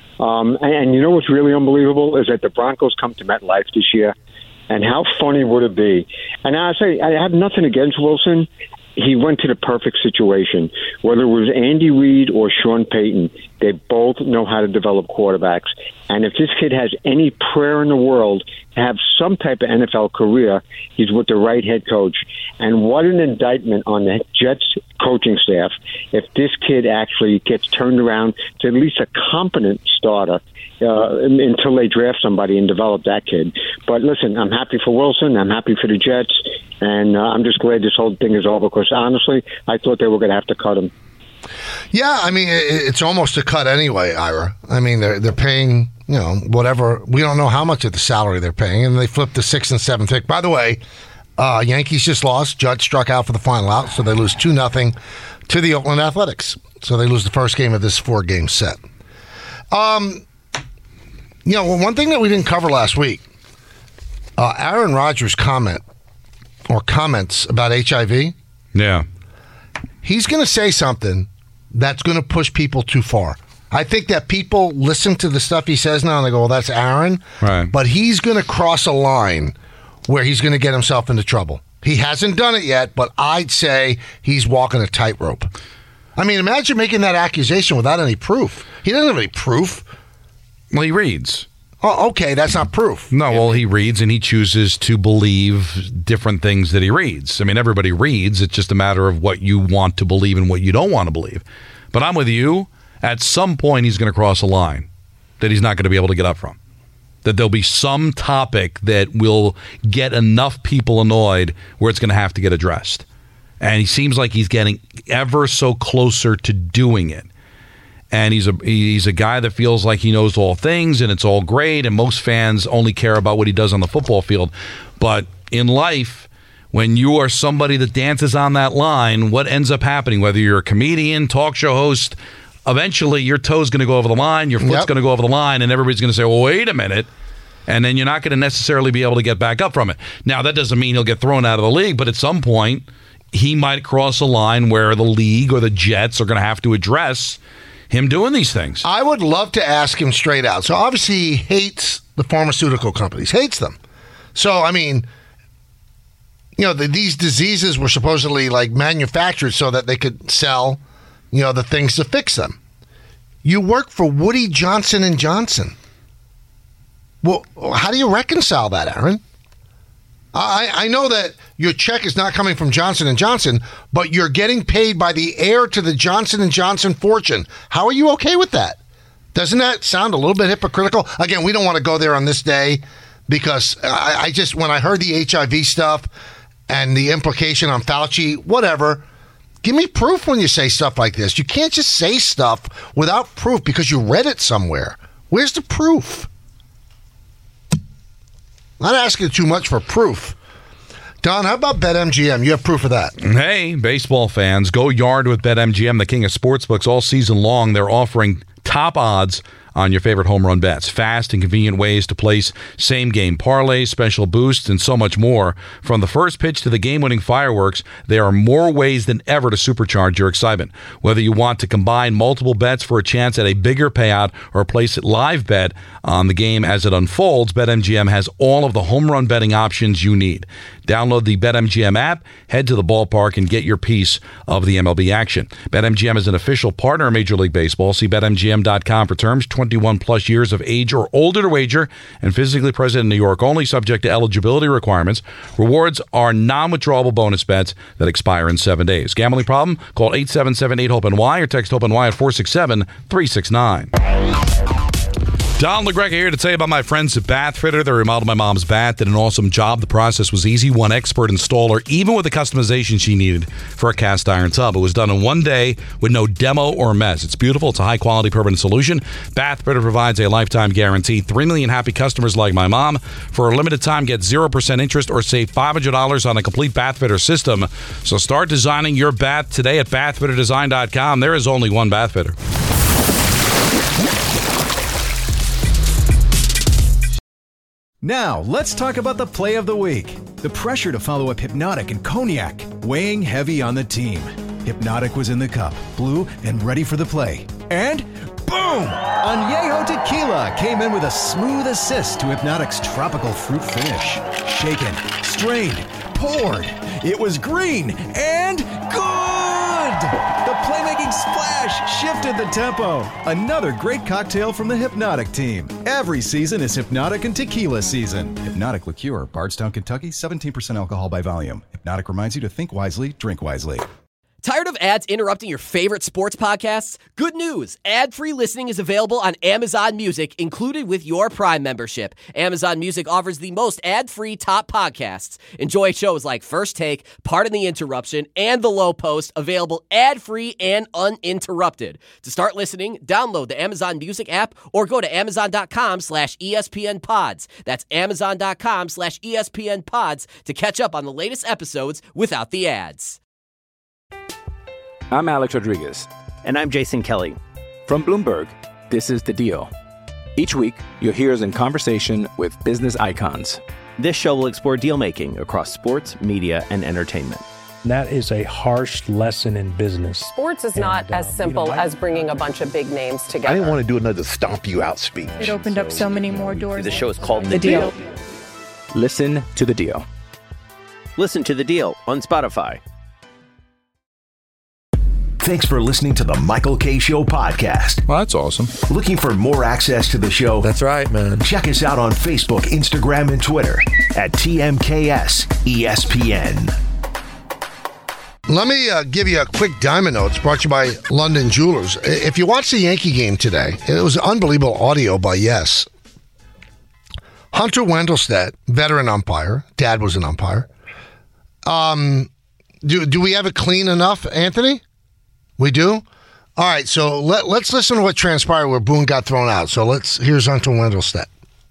And you know what's really unbelievable is that the Broncos come to MetLife this year. And how funny would it be? And I say, I have nothing against Wilson. He went to the perfect situation. Whether it was Andy Reid or Sean Payton, they both know how to develop quarterbacks. And if this kid has any prayer in the world to have some type of NFL career, he's with the right head coach. And what an indictment on the Jets coaching staff if this kid actually gets turned around to at least a competent starter until they draft somebody and develop that kid. But listen, I'm happy for Wilson. I'm happy for the Jets. And I'm just glad this whole thing is over because, honestly, I thought they were going to have to cut him. Yeah, I mean, it's almost a cut anyway, Ira. I mean, they're paying, whatever. We don't know how much of the salary they're paying, and they flipped the 6th and 7th pick. By the way, Yankees just lost. Judge struck out for the final out, so they lose 2-0 to the Oakland Athletics. So they lose the first game of this 4-game set. One thing that we didn't cover last week, Aaron Rodgers' comments about HIV. Yeah. He's going to say something that's going to push people too far. I think that people listen to the stuff he says now and they go, well, that's Aaron. Right. But he's going to cross a line where he's going to get himself into trouble. He hasn't done it yet, but I'd say he's walking a tightrope. I mean, imagine making that accusation without any proof. He doesn't have any proof. Well, he reads. Oh, okay, that's not proof. No, well, he reads and he chooses to believe different things that he reads. I mean, everybody reads. It's just a matter of what you want to believe and what you don't want to believe. But I'm with you. At some point, he's going to cross a line that he's not going to be able to get up from. That there'll be some topic that will get enough people annoyed where it's going to have to get addressed. And he seems like he's getting ever so closer to doing it. And he's a guy that feels like he knows all things and it's all great, and most fans only care about what he does on the football field. But in life, when you are somebody that dances on that line, what ends up happening, whether you're a comedian, talk show host, eventually your toe's going to go over the line, your foot's going to go over the line, and everybody's going to say, well, wait a minute. And then you're not going to necessarily be able to get back up from it. Now, that doesn't mean he'll get thrown out of the league, but at some point, he might cross a line where the league or the Jets are going to have to address him doing these things. I would love to ask him straight out. So obviously he hates the pharmaceutical companies, hates them. So, I mean, you know, these diseases were supposedly like manufactured so that they could sell, you know, the things to fix them. You work for Woody Johnson & Johnson. Well, how do you reconcile that, Aaron? I know that your check is not coming from Johnson & Johnson, but you're getting paid by the heir to the Johnson & Johnson fortune. How are you okay with that? Doesn't that sound a little bit hypocritical? Again, we don't want to go there on this day because I just, when I heard the HIV stuff and the implication on Fauci, whatever, give me proof when you say stuff like this. You can't just say stuff without proof because you read it somewhere. Where's the proof? Not asking too much for proof. Don, how about BetMGM? You have proof of that. Hey, baseball fans, go yard with BetMGM, the king of sportsbooks. All season long, they're offering top odds on your favorite home run bets. Fast and convenient ways to place same-game parlays, special boosts, and so much more. From the first pitch to the game-winning fireworks, there are more ways than ever to supercharge your excitement. Whether you want to combine multiple bets for a chance at a bigger payout or place a live bet on the game as it unfolds, BetMGM has all of the home run betting options you need. Download the BetMGM app, head to the ballpark, and get your piece of the MLB action. BetMGM is an official partner of Major League Baseball. See BetMGM.com for terms. 21 plus years of age or older to wager, and physically present in New York only, subject to eligibility requirements. Rewards are non-withdrawable bonus bets that expire in 7 days. Gambling problem? Call 877-8-HOPE-NY or text HOPE-NY at 467-369. Don LaGreca here to tell you about my friends at Bath Fitter. They remodeled my mom's bath, did an awesome job. The process was easy. One expert installer, even with the customization she needed for a cast iron tub. It was done in 1 day with no demo or mess. It's beautiful. It's a high-quality permanent solution. Bath Fitter provides a lifetime guarantee. 3 million happy customers like my mom. For a limited time, get 0% interest or save $500 on a complete Bath Fitter system. So start designing your bath today at bathfitterdesign.com. There is only one Bath Fitter. Now, let's talk about the play of the week. The pressure to follow up Hypnotic and Cognac, weighing heavy on the team. Hypnotic was in the cup, blue, and ready for the play. And boom! Añejo Tequila came in with a smooth assist to Hypnotic's tropical fruit finish. Shaken, strained, poured. It was green and good! The playmaking splash shifted the tempo. Another great cocktail from the Hypnotic team. Every season is Hypnotic and Tequila season. Hypnotic Liqueur, Bardstown, Kentucky, 17% alcohol by volume. Hypnotic reminds you to think wisely, drink wisely. Tired of ads interrupting your favorite sports podcasts? Good news! Ad-free listening is available on Amazon Music, included with your Prime membership. Amazon Music offers the most ad-free top podcasts. Enjoy shows like First Take, Pardon the Interruption, and The Low Post, available ad-free and uninterrupted. To start listening, download the Amazon Music app or go to Amazon.com/ESPN Pods. That's Amazon.com/ESPN Pods to catch up on the latest episodes without the ads. I'm Alex Rodriguez. And I'm Jason Kelly. From Bloomberg, this is The Deal. Each week, you'll hear us in conversation with business icons. This show will explore deal-making across sports, media, and entertainment. That is a harsh lesson in business. Sports is not as simple as bringing a bunch of big names together. I didn't want to do another stomp you out speech. It opened up so many more doors. The show is called The Deal. Listen to The Deal. Listen to The Deal on Spotify. Thanks for listening to the Michael Kay Show podcast. Well, that's awesome. Looking for more access to the show? That's right, man. Check us out on Facebook, Instagram, and Twitter at TMKS ESPN. Let me give you a quick diamond note. It's brought to you by London Jewelers. If you watch the Yankee game today, it was unbelievable audio by Yes. Hunter Wendelstedt, veteran umpire. Dad was an umpire. Do we have it clean enough, Anthony? We do? All right, so let's listen to what transpired where Boone got thrown out. So here's Hunter Wendelstedt.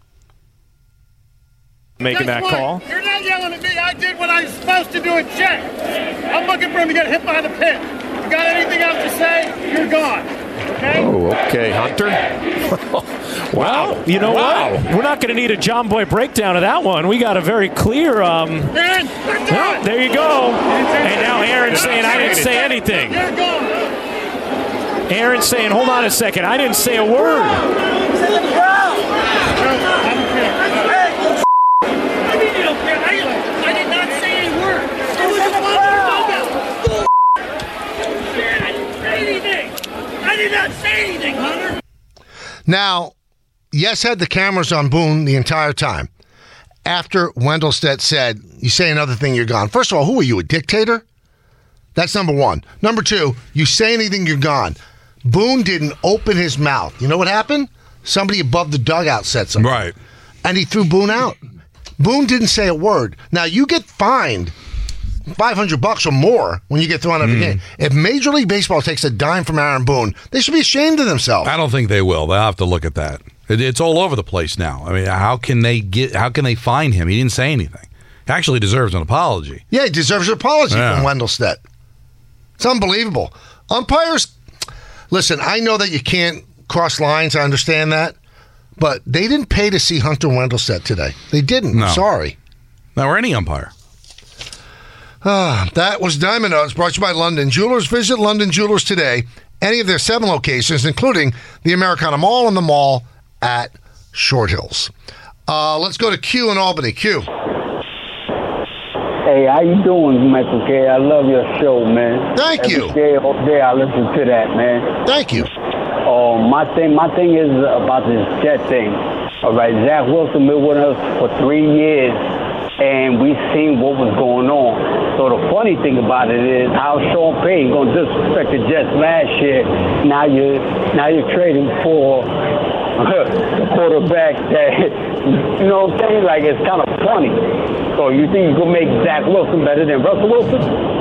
Making that call. You're not yelling at me. I did what I was supposed to do and check. I'm looking for him to get hit by the pit. You got anything else to say? You're gone. Okay? Oh, okay, Hunter. Well, you know what? We're not going to need a John Boy breakdown of that one. We got a very clear. Aaron, they're done. There you go. And now Aaron's saying I didn't say anything. You're gone. Aaron's saying, hold on a second. I didn't say a word. I did not say any word. I did not say anything, Hunter. Now, Yes had the cameras on Boone the entire time. After Wendelstedt said, you say another thing, you're gone. First of all, who are you, a dictator? That's number one. Number two, you say anything, you're gone. Boone didn't open his mouth. You know what happened? Somebody above the dugout said something. Right. And he threw Boone out. Boone didn't say a word. Now, you get fined $500 or more when you get thrown out of the game. If Major League Baseball takes a dime from Aaron Boone, they should be ashamed of themselves. I don't think they will. They'll have to look at that. It's all over the place now. I mean, how can they fine him? He didn't say anything. He actually deserves an apology. Yeah, he deserves an apology from Wendelstedt. It's unbelievable. Umpires, listen, I know that you can't cross lines. I understand that. But they didn't pay to see Hunter Wendelstedt today. They didn't. No. I'm sorry. Not or any umpire. That was Diamond Notes, brought to you by London Jewelers. Visit London Jewelers today. Any of their 7 locations, including the Americana Mall and the mall at Short Hills. Let's go to Q in Albany. Q. Hey, how you doing, Michael Kay? I love your show, man. Thank you. Every day, all day, I listen to that, man. Thank you. My thing is about this Jet thing. All right, Zach Wilson been with us for 3 years, and we seen what was going on. So the funny thing about it is how Sean Payton gonna disrespect the Jets last year. Now you're trading for the quarterback that, you know what I'm saying? Like, it's kind of funny. So you think you can make Zach Wilson better than Russell Wilson?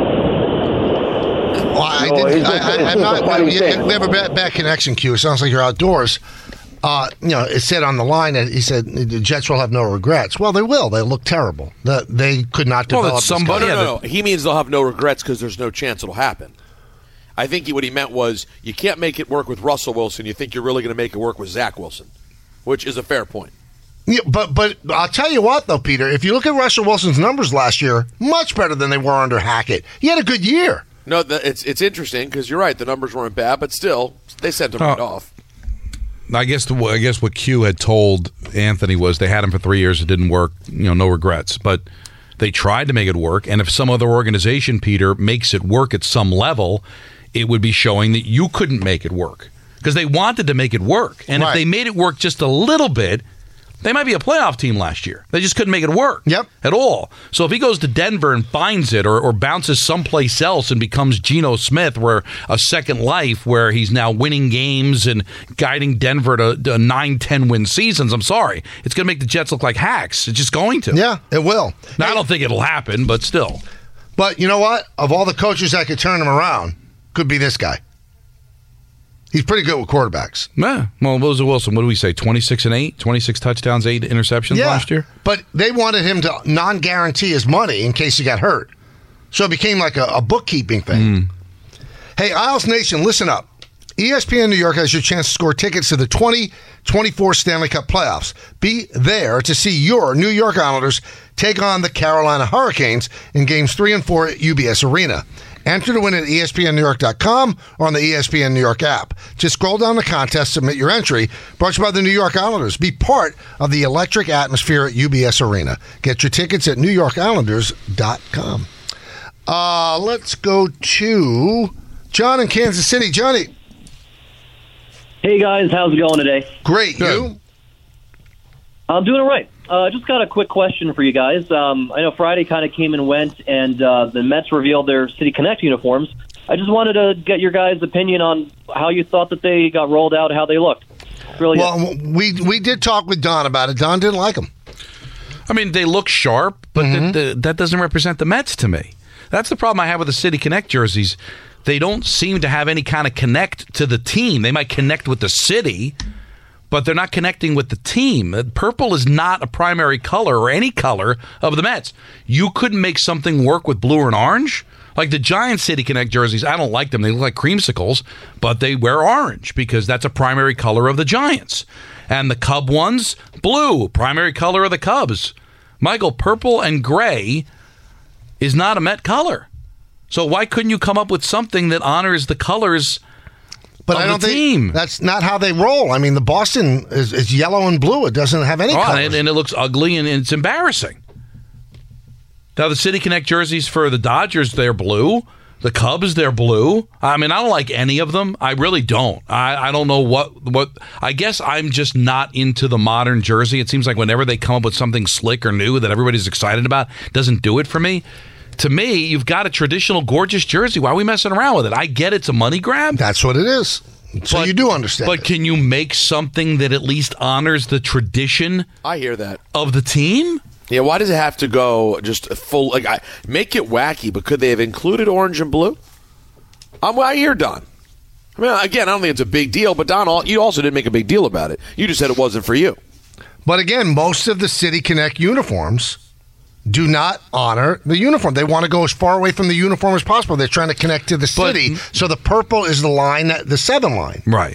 Well, I'm not. We have a bad connection, Q. It sounds like you're outdoors. It said on the line that he said the Jets will have no regrets. Well, they will. They look terrible. They could not develop. No. He means they'll have no regrets because there's no chance it'll happen. I think what he meant was you can't make it work with Russell Wilson. You think you're really going to make it work with Zach Wilson, which is a fair point. Yeah, but I'll tell you what, though, Peter. If you look at Russell Wilson's numbers last year, much better than they were under Hackett. He had a good year. No, it's interesting because you're right. The numbers weren't bad, but still, they sent him right off. I guess what Q had told Anthony was they had him for 3 years. It didn't work. No regrets. But they tried to make it work. And if some other organization, Peter, makes it work at some level, it would be showing that you couldn't make it work because they wanted to make it work. And if they made it work just a little bit, they might be a playoff team last year. They just couldn't make it work at all. So if he goes to Denver and finds it or bounces someplace else and becomes Geno Smith, where a second life where he's now winning games and guiding Denver to 9-10 win seasons, I'm sorry. It's going to make the Jets look like hacks. It's just going to. Yeah, it will. Now, I don't think it'll happen, but still. But you know what? Of all the coaches that could turn him around, could be this guy. He's pretty good with quarterbacks. Yeah. Well, Wilson, what do we say? 26-8, 26 touchdowns, 8 interceptions last year. But they wanted him to non-guarantee his money in case he got hurt, so it became like a bookkeeping thing. Hey, Isles Nation, listen up. ESPN New York has your chance to score tickets to the 2024 Stanley Cup playoffs. Be there to see your New York Islanders take on the Carolina Hurricanes in games 3 and 4 at UBS Arena. Enter to win at ESPNNewYork.com or on the ESPN New York app. Just scroll down the contest, submit your entry. Brought to you by the New York Islanders. Be part of the electric atmosphere at UBS Arena. Get your tickets at NewYorkIslanders.com. Let's go to John in Kansas City. Johnny. Hey, guys. How's it going today? Great. You? I'm doing all right. Just got a quick question for you guys. I know Friday kind of came and went, and the Mets revealed their City Connect uniforms. I just wanted to get your guys' opinion on how you thought that they got rolled out, how they looked. Really. Well, we did talk with Don about it. Don didn't like them. I mean, they look sharp, but that doesn't represent the Mets to me. That's the problem I have with the City Connect jerseys. They don't seem to have any kind of connect to the team. They might connect with the city, but they're not connecting with the team. Purple is not a primary color or any color of the Mets. You couldn't make something work with blue and orange. Like the Giants City Connect jerseys, I don't like them. They look like creamsicles, but they wear orange because that's a primary color of the Giants. And the Cub ones, blue, primary color of the Cubs. Michael, purple and gray is not a Met color. So why couldn't you come up with something that honors the colors But of I don't the team? think that's not how they roll. I mean, the Boston is yellow and blue. It doesn't have any colors. And it looks ugly and it's embarrassing. Now, the City Connect jerseys for the Dodgers, they're blue. The Cubs, they're blue. I mean, I don't like any of them. I really don't. I don't know what. I guess I'm just not into the modern jersey. It seems like whenever they come up with something slick or new that everybody's excited about, it doesn't do it for me. To me, you've got a traditional, gorgeous jersey. Why are we messing around with it? I get it's a money grab. That's what it is. So you do understand. But can you make something that at least honors the tradition? I hear that. Of the team? Yeah, why does it have to go just full? Like, make it wacky, but could they have included orange and blue? I hear Don. I mean, again, I don't think it's a big deal, but Don, you also didn't make a big deal about it. You just said it wasn't for you. But again, most of the City Connect uniforms do not honor the uniform. They want to go as far away from the uniform as possible. They're trying to connect to the city. So the purple is the line, the 7 line. Right.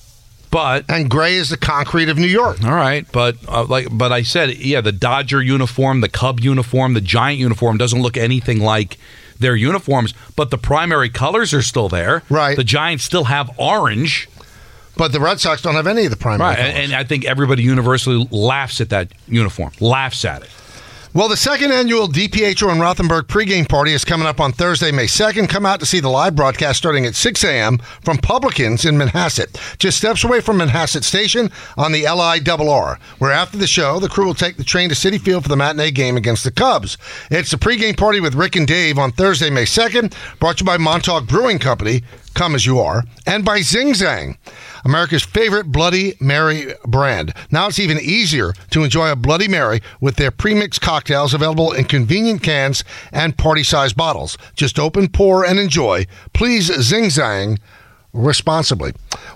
And gray is the concrete of New York. All right, but I said, yeah, the Dodger uniform, the Cub uniform, the Giant uniform doesn't look anything like their uniforms, but the primary colors are still there. Right. The Giants still have orange. But the Red Sox don't have any of the primary colors. And I think everybody universally laughs at that uniform, laughs at it. Well, the second annual DiPietro and Rothenberg pregame party is coming up on Thursday, May 2nd. Come out to see the live broadcast starting at 6 a.m. from Publicans in Manhasset, just steps away from Manhasset Station on the LIRR, where after the show, the crew will take the train to Citi Field for the matinee game against the Cubs. It's the pregame party with Rick and Dave on Thursday, May 2nd, brought to you by Montauk Brewing Company, come as you are, and by Zing Zang, America's favorite Bloody Mary brand. Now it's even easier to enjoy a Bloody Mary with their premixed cocktails available in convenient cans and party-sized bottles. Just open, pour, and enjoy. Please Zing Zang responsibly.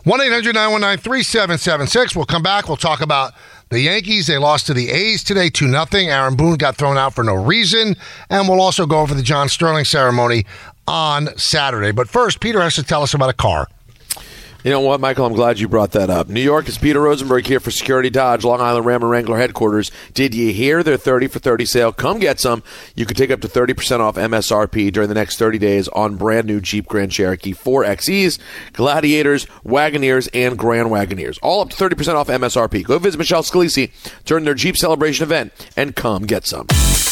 1-800-919-3776. We'll come back. We'll talk about the Yankees. They lost to the A's today 2-0. Aaron Boone got thrown out for no reason. And we'll also go over the John Sterling ceremony on Saturday. But first, Peter has to tell us about a car. You know what, Michael? I'm glad you brought that up. New York, it's Peter Rosenberg here for Security Dodge, Long Island Ram and Wrangler headquarters. Did you hear their 30 for 30 sale? Come get some. You can take up to 30% off MSRP during the next 30 days on brand new Jeep Grand Cherokee 4XEs, Gladiators, Wagoneers, and Grand Wagoneers. All up to 30% off MSRP. Go visit Michelle Scalisi during their Jeep Celebration event and come get some.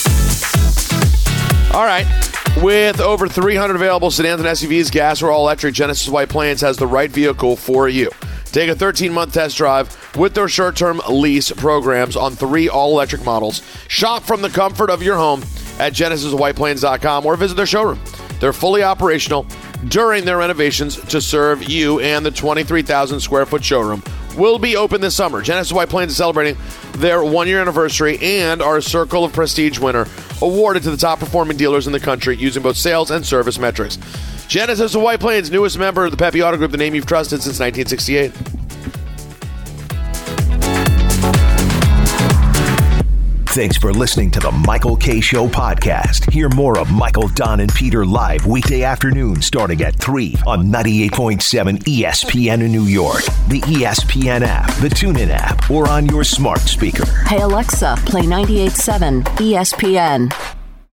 All right. With over 300 available sedans and SUVs, gas or all-electric, Genesis White Plains has the right vehicle for you. Take a 13-month test drive with their short-term lease programs on 3 all-electric models. Shop from the comfort of your home at GenesisWhitePlains.com or visit their showroom. They're fully operational during their renovations to serve you, and the 23,000-square-foot showroom will be open this summer. Genesis White Plains is celebrating their 1-year anniversary and our Circle of Prestige winner, awarded to the top-performing dealers in the country using both sales and service metrics. Genesis of White Plains, newest member of the Pepe Auto Group, the name you've trusted since 1968. Thanks for listening to the Michael K. Show podcast. Hear more of Michael, Don, and Peter live weekday afternoon starting at 3 on 98.7 ESPN in New York, the ESPN app, the TuneIn app, or on your smart speaker. Hey, Alexa, play 98.7 ESPN.